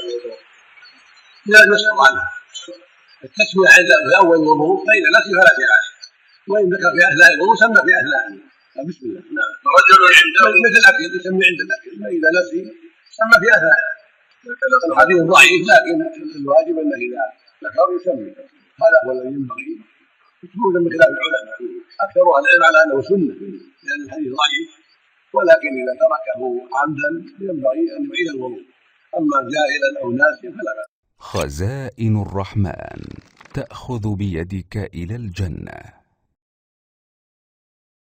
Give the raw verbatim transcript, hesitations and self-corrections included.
لا يسقط عنه التسمية عند في أول الوضوء، فإذا نسي فلا شيء عليه، وإن ذكر في أثناء الوضوء سمى في أثناء. بسم الله. نعم. رجل عنده مثل الأكل يسمي عند الأكل، فإذا نسي سمى في أثناء. الحديث ضعيف، لكن الواجب أنه إذا ذكر يسمي. هذا هو الذي ينبغي خروجا من خلاف العلماء. أكثر أهل العلم على أنه سنة لأن الحديث ضعيف، ولكن إذا تركه عمدا ينبغي أن يعيد الوضوء، أما جاهلا أو ناسيا فلا بأس. خزائن الرحمن تأخذ بيدك إلى الجنة.